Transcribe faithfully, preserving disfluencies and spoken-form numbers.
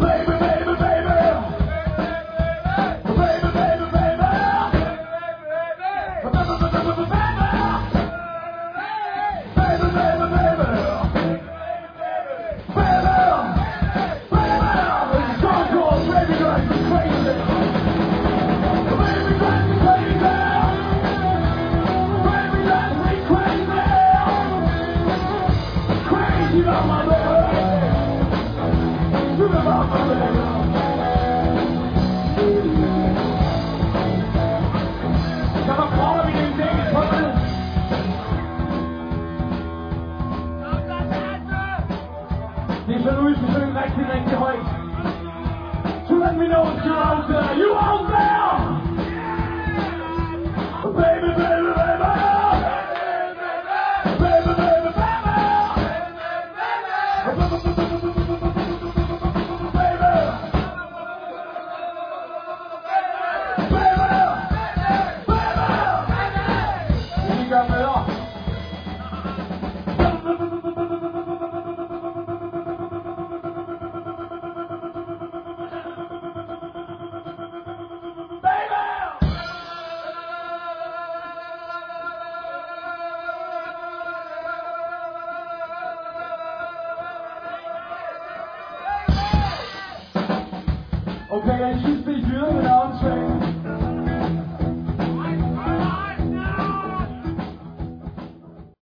So let me know if you're out there. You out there? Baby, baby, baby. Baby, baby, baby. You got me off. Okay, I should be good.